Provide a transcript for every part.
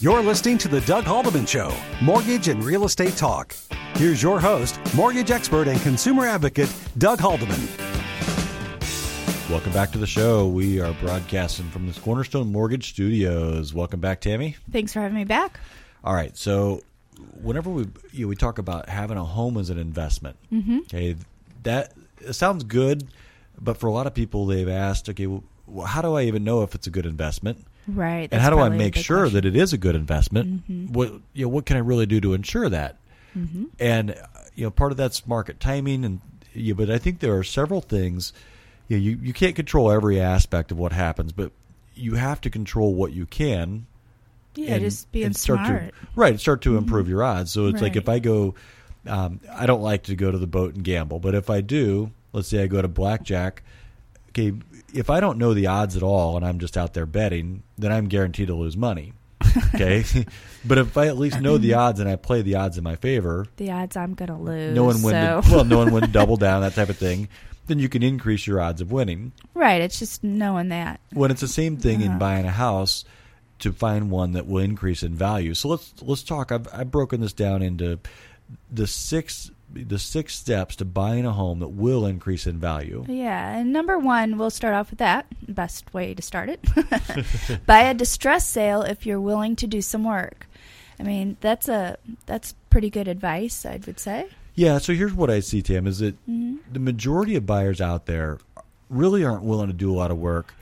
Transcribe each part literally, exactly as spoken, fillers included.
You're listening to The Doug Haldeman Show, Mortgage and Real Estate Talk. Here's your host, mortgage expert and consumer advocate, Doug Haldeman. Welcome back to the show. We are broadcasting from the Cornerstone Mortgage Studios. Welcome back, Tammy. Thanks for having me back. All right. So whenever we you know, we talk about having a home as an investment, mm-hmm. okay, that it sounds good, but for a lot of people, they've asked, okay, well, how do I even know if it's a good investment? Right. And how do I make sure question. that it is a good investment? Mm-hmm. What you know, what can I really do to ensure that? Mm-hmm. And you know, part of that's market timing, and yeah, but I think there are several things. You know, you you can't control every aspect of what happens, but you have to control what you can. Yeah, and, just being and start smart. To, right, start to mm-hmm. improve your odds. So it's right. like if I go, um, I don't like to go to the boat and gamble, but if I do, let's say I go to blackjack. Okay, if I don't know the odds at all and I'm just out there betting, then I'm guaranteed to lose money. Okay, but if I at least know the odds and I play the odds in my favor, the odds I'm going to lose. No one so. win. Well, no one win double down, that type of thing. Then you can increase your odds of winning. Right. It's just knowing that. When it's the same thing uh-huh. in buying a house, to find one that will increase in value. So let's let's talk. I've I've broken this down into the six the six steps to buying a home that will increase in value. Yeah, and number one, we'll start off with that. Best way to start it. Buy a distress sale if you're willing to do some work. I mean, that's a that's pretty good advice, I would say. Yeah, so here's what I see, Tim, is that mm-hmm. the majority of buyers out there really aren't willing to do a lot of work.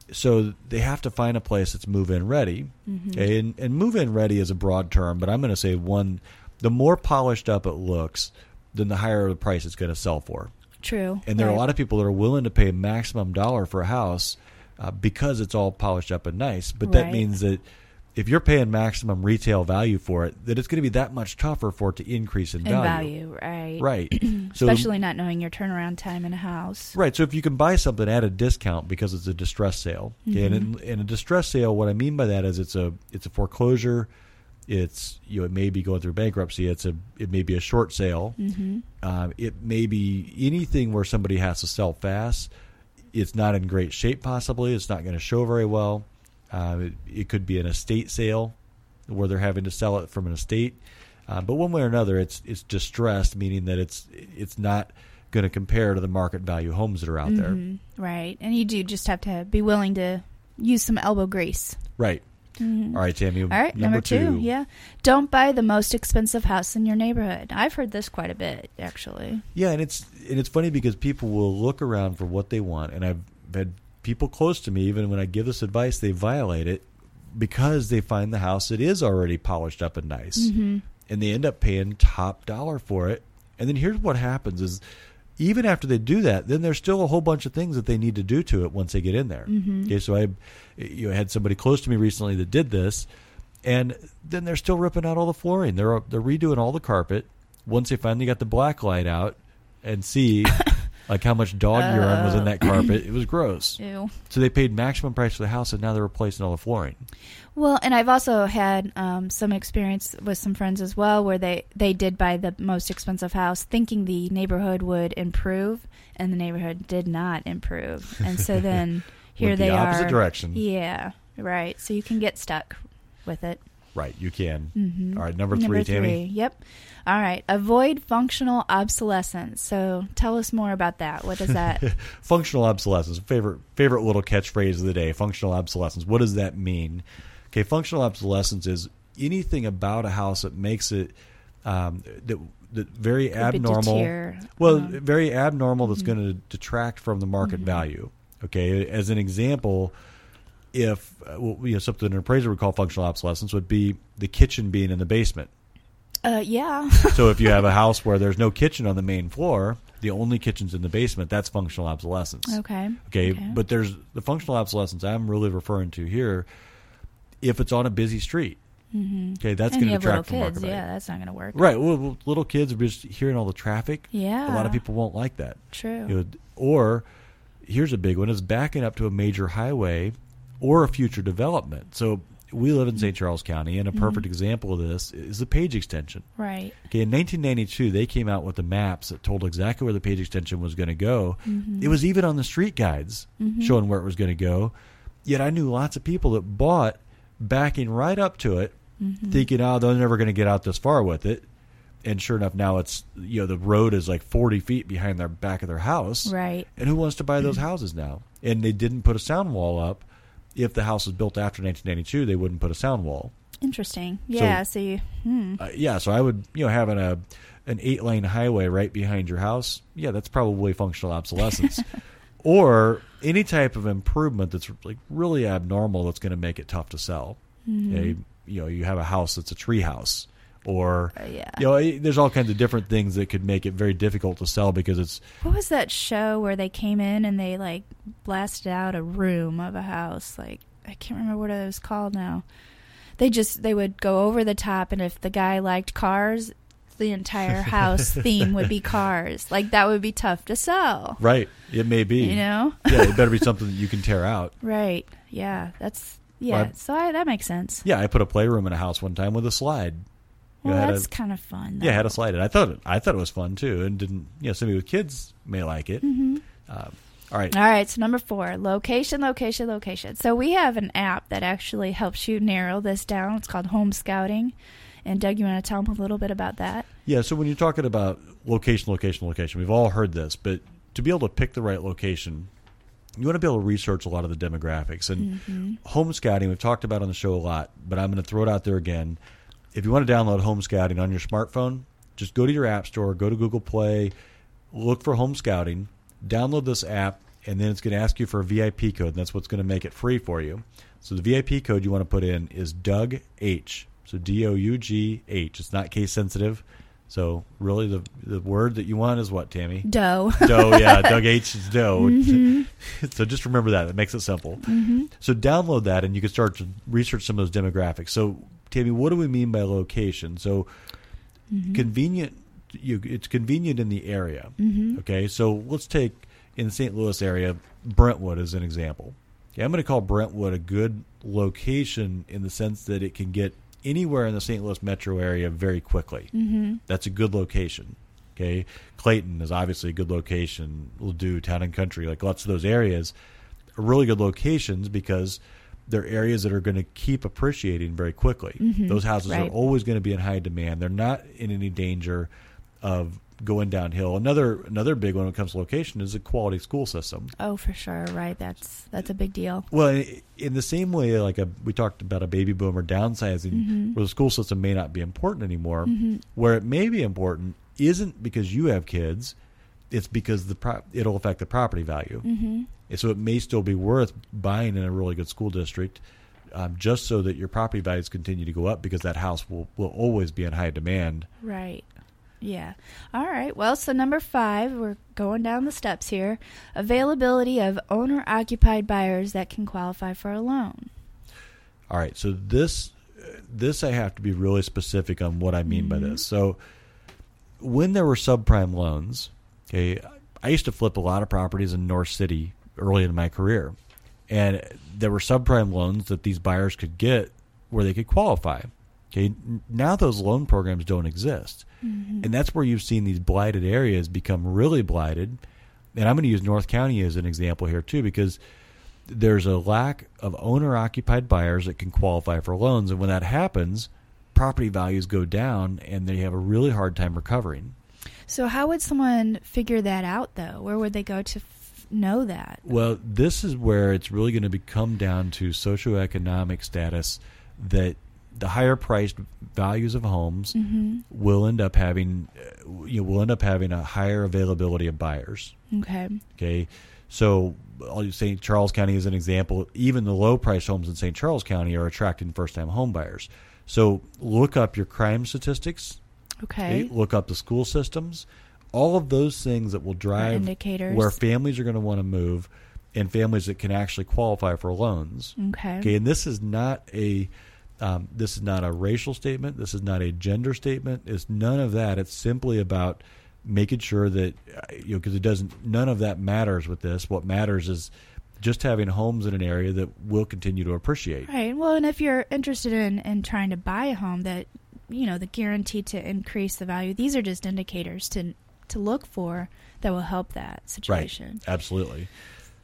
So they have to find a place that's move-in ready. Mm-hmm. Okay, and, and move-in ready is a broad term, but I'm going to say one, the more polished up it looks, then the higher the price it's going to sell for. True. And there right. are a lot of people that are willing to pay maximum dollar for a house uh, because it's all polished up and nice. But that right. means that if you're paying maximum retail value for it, that it's going to be that much tougher for it to increase in, in value. value. Right. Right. So, especially not knowing your turnaround time in a house. Right. So if you can buy something at a discount because it's a distress sale, okay, mm-hmm. and in, in a distress sale, what I mean by that is it's a it's a foreclosure. It's you know it may be going through bankruptcy. It's a it may be a short sale. Mm-hmm. Um, it may be anything where somebody has to sell fast. It's not in great shape. Possibly, it's not going to show very well. Uh, it, it could be an estate sale where they're having to sell it from an estate. Uh, but one way or another, it's it's distressed, meaning that it's it's not going to compare to the market value homes that are out mm-hmm. there. Right, and you do just have to be willing to use some elbow grease. Right. Mm-hmm. All right, Tammy. All right, number, number two. two. Yeah, don't buy the most expensive house in your neighborhood. I've heard this quite a bit, actually. Yeah, and it's and it's funny because people will look around for what they want, and I've had people close to me, even when I give this advice, they violate it because they find the house that is already polished up and nice, mm-hmm. and they end up paying top dollar for it. And then here's what happens is, even after they do that, then there's still a whole bunch of things that they need to do to it once they get in there. Mm-hmm. Okay, so I you know, had somebody close to me recently that did this, and then they're still ripping out all the flooring. They're they're redoing all the carpet. Once they finally got the black light out and see like how much dog uh, urine was in that carpet, it was gross. Ew. So they paid maximum price for the house, and now they're replacing all the flooring. Well, and I've also had um, some experience with some friends as well where they, they did buy the most expensive house thinking the neighborhood would improve, and the neighborhood did not improve. And so then here they the are. opposite direction. Yeah, right. So you can get stuck with it. Right, you can. Mm-hmm. All right, number three, number Tammy. Three. Yep. All right. Avoid functional obsolescence. So tell us more about that. What is that? Functional obsolescence. Favorite favorite little catchphrase of the day. Functional obsolescence. What does that mean? Okay, functional obsolescence is anything about a house that makes it um, that that very Could abnormal. Deter, well, um, very abnormal. That's mm-hmm. going to detract from the market mm-hmm. value. Okay, as an example, if uh, you know something an appraiser would call functional obsolescence would be the kitchen being in the basement. Uh, yeah. So if you have a house where there's no kitchen on the main floor, the only kitchen's in the basement, that's functional obsolescence. Okay. Okay, okay. But there's the functional obsolescence I'm really referring to here. If it's on a busy street, mm-hmm. okay, that's going to detract from market kids, value. Yeah, that's not going to work. Right. Well, little kids are just hearing all the traffic. Yeah. A lot of people won't like that. True. You know, or here's a big one: is backing up to a major highway or a future development. So we live in Saint Charles County, and a perfect mm-hmm. example of this is the Page extension. Right. Okay, in nineteen ninety-two, they came out with the maps that told exactly where the Page extension was going to go. Mm-hmm. It was even on the street guides mm-hmm. showing where it was going to go. Yet I knew lots of people that bought backing right up to it mm-hmm. thinking, oh, they're never going to get out this far with it. And sure enough, now it's, you know, the road is like forty feet behind their back of their house. Right. And who wants to buy those houses now? And they didn't put a sound wall up. If the house was built after nineteen ninety-two, they wouldn't put a sound wall. Interesting. Yeah. So, so you, hmm. uh, yeah. So I would, you know, having a an eight lane highway right behind your house. Yeah, that's probably functional obsolescence, or any type of improvement that's like really abnormal that's going to make it tough to sell. Mm-hmm. Okay? You know, you have a house that's a tree house, or uh, yeah. you know, there's all kinds of different things that could make it very difficult to sell because it's. What was that show where they came in and they like blasted out a room of a house? Like I can't remember what it was called now. They just they would go over the top, and if the guy liked cars, the entire house theme would be cars. Like that would be tough to sell. Right. It may be. You know? Yeah, it better be something that you can tear out. Right. Yeah. That's yeah. Well, so I, that makes sense. Yeah, I put a playroom in a house one time with a slide. Well, you know, that's a, kind of fun. Though. Yeah, I had a slide. And I thought it, I thought it was fun too, and didn't. You know, somebody with kids may like it. Mm-hmm. Uh, all right. All right. So number four, location, location, location. So we have an app that actually helps you narrow this down. It's called Home Scouting. And Doug, you want to tell them a little bit about that? Yeah. So when you're talking about location, location, location, we've all heard this, but to be able to pick the right location, you want to be able to research a lot of the demographics. And mm-hmm. Home Scouting, we've talked about on the show a lot, but I'm going to throw it out there again. If you want to download Home Scouting on your smartphone, just go to your app store, go to Google Play, look for Home Scouting, download this app, and then it's going to ask you for a V I P code, and that's what's going to make it free for you. So the V I P code you want to put in is Doug H. So D O U G H. It's not case sensitive. So really the the word that you want is what, Tammy? Doe. Doe, yeah. Doug H is doe. Mm-hmm. So just remember that. It makes it simple. Mm-hmm. So download that, and you can start to research some of those demographics. So, Tammy, what do we mean by location? So mm-hmm. convenient. You, it's convenient in the area. Mm-hmm. Okay, so let's take in the Saint Louis area, Brentwood as an example. Okay, I'm going to call Brentwood a good location in the sense that it can get anywhere in the Saint Louis metro area very quickly. Mm-hmm. That's a good location. Okay, Clayton is obviously a good location. Ladue, Town and Country, like lots of those areas are really good locations because they're areas that are going to keep appreciating very quickly. Mm-hmm. Those houses right. are always going to be in high demand. They're not in any danger of going downhill. Another another big one when it comes to location is a quality school system. Oh, for sure, right? That's that's a big deal. Well, in the same way, like a, we talked about a baby boomer downsizing, mm-hmm. where the school system may not be important anymore. Mm-hmm. Where it may be important isn't because you have kids; it's because the pro- it'll affect the property value. Mm-hmm. And so it may still be worth buying in a really good school district, um, just so that your property values continue to go up because that house will will always be in high demand. Right. Yeah. All right. Well, so number five, we're going down the steps here. Availability of owner-occupied buyers that can qualify for a loan. All right. So this, this I have to be really specific on what I mean mm-hmm. by this. So when there were subprime loans, okay, I used to flip a lot of properties in North City early in my career, and there were subprime loans that these buyers could get where they could qualify. Okay. Now those loan programs don't exist. Mm-hmm. And that's where you've seen these blighted areas become really blighted. And I'm going to use North County as an example here, too, because there's a lack of owner-occupied buyers that can qualify for loans. And when that happens, property values go down, and they have a really hard time recovering. So how would someone figure that out, though? Where would they go to f- know that? Well, this is where it's really going to come down to socioeconomic status, that the higher priced values of homes mm-hmm. will end up having you know, will end up having a higher availability of buyers. Okay. Okay. So I'll use Saint Charles County as an example. Even the low priced homes in Saint Charles County are attracting first time home buyers. So look up your crime statistics. Okay. Okay. Look up the school systems. All of those things that will drive indicators where families are going to want to move and families that can actually qualify for loans. Okay. Okay. And this is not a Um, this is not a racial statement. This is not a gender statement. It's none of that. It's simply about making sure that, you know, because it doesn't, none of that matters with this. What matters is just having homes in an area that will continue to appreciate. Right. Well, and if you're interested in, in trying to buy a home that, you know, the guarantee to increase the value, these are just indicators to to look for that will help that situation. Right. Absolutely.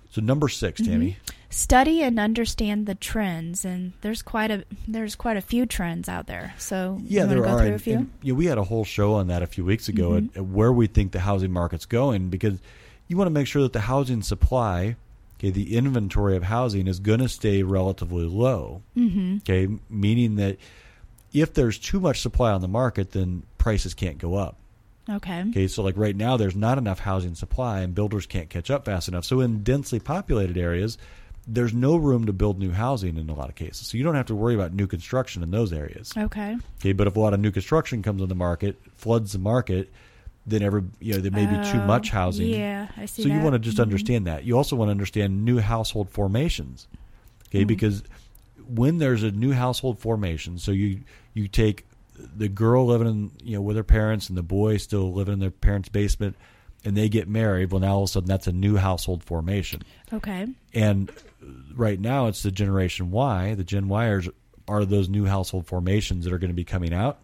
So number six, Tammy. Mm-hmm. Study and understand the trends, and there's quite a there's quite a few trends out there. So Yeah, you there go are. through And, a few? and, yeah, we had a whole show on that a few weeks ago Mm-hmm. at, at where we think the housing market's going, because you want to make sure that the housing supply, okay, the inventory of housing is going to stay relatively low. Mm-hmm. Okay, meaning that if there's too much supply on the market, then prices can't go up. Okay. Okay, so like right now, there's not enough housing supply, and builders can't catch up fast enough. So in densely populated areas, there's no room to build new housing in a lot of cases. So you don't have to worry about new construction in those areas. Okay. Okay, but if a lot of new construction comes on the market, floods the market, then every you know there may be too Oh, much housing. Yeah, I see So that. you want to just Mhm. understand that. You also want to understand new household formations. Okay, Mhm. because when there's a new household formation, so you you take the girl living in you know with her parents and the boy still living in their parents' basement, and they get married. Well, now all of a sudden that's a new household formation. Okay. And right now it's the Generation Y. The Gen Yers are those new household formations that are going to be coming out.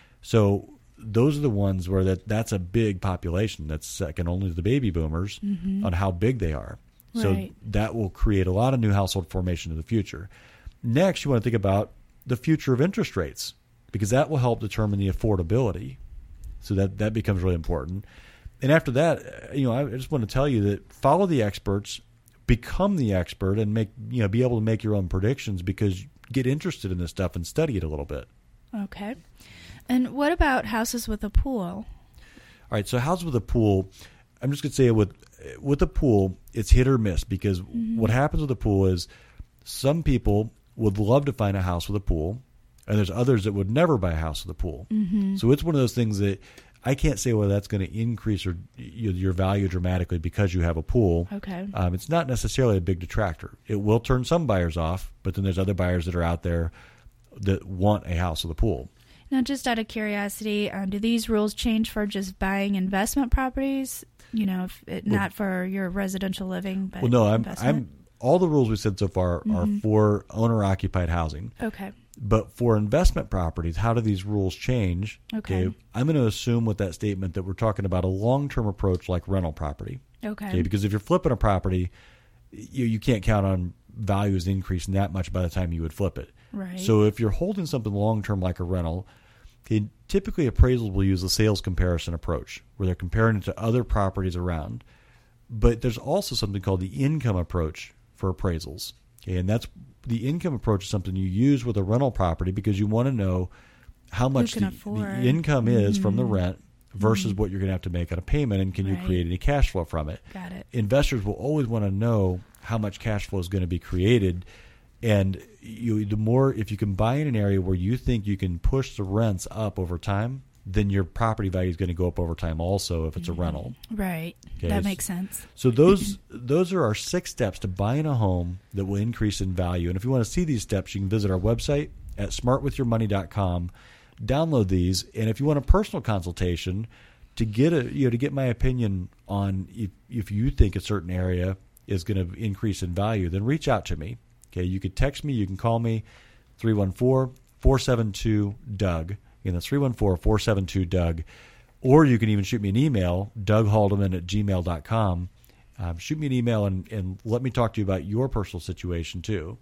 So those are the ones where that that's a big population. That's second only to the baby boomers Mhm. on how big they are. So Right. that will create a lot of new household formation in the future. Next, you want to think about the future of interest rates, because that will help determine the affordability. So that, that becomes really important. And after that, you know, I just want to tell you that follow the experts, become the expert, and make you know be able to make your own predictions, because get interested in this stuff and study it a little bit. Okay. And what about houses with a pool? All right, so houses with a pool, I'm just going to say with with a pool, it's hit or miss, because Mm-hmm. what happens with a pool is some people would love to find a house with a pool, and there's others that would never buy a house with a pool. Mm-hmm. So it's one of those things that I can't say whether that's going to increase or your, your value dramatically because you have a pool. Okay. Um, it's not necessarily a big detractor. It will turn some buyers off, but then there's other buyers that are out there that want a house with a pool. Now, just out of curiosity, um, do these rules change for just buying investment properties? You know, if it, Well- not for your residential living, but Well, no, I'm, investment? I'm all the rules we said so far are Mhm. for owner-occupied housing. Okay. But for investment properties, how do these rules change? Okay. I'm going to assume with that statement that we're talking about a long-term approach like rental property. Okay. Okay, because if you're flipping a property, you you can't count on values increasing that much by the time you would flip it. Right. So if you're holding something long-term like a rental, okay, typically appraisals will use a sales comparison approach where they're comparing it to other properties around. But there's also something called the income approach for appraisals. Okay, and that's the income approach is something you use with a rental property because you want to know how much can the, afford. the income is from the Mhm. rent versus what you're going to have to make on a payment, and can you Right. create any cash flow from it. Got it. Investors will always want to know how much cash flow is going to be created, and you, the more if you can buy in an area where you think you can push the rents up over time, then your property value is going to go up over time also if it's a rental. Right. Okay, That s- makes sense. So those those are our six steps to buying a home that will increase in value. And if you want to see these steps, you can visit our website at smart with your money dot com. Download these, and if you want a personal consultation to get a you know to get my opinion on if if you think a certain area is going to increase in value, then reach out to me. Okay, you could text me, you can call me three one four, four seven two, D O U G. Again, that's three one four, four seven two, D O U G. Or you can even shoot me an email, doug haldeman at gmail dot com. Um, shoot me an email and, and let me talk to you about your personal situation too.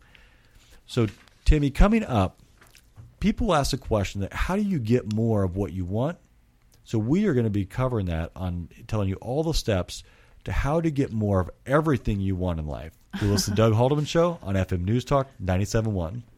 So, Timmy, coming up, people ask the question that how do you get more of what you want? So we are going to be covering that on telling you all the steps to how to get more of everything you want in life. You listen to Doug Haldeman Show on F M News Talk ninety-seven point one.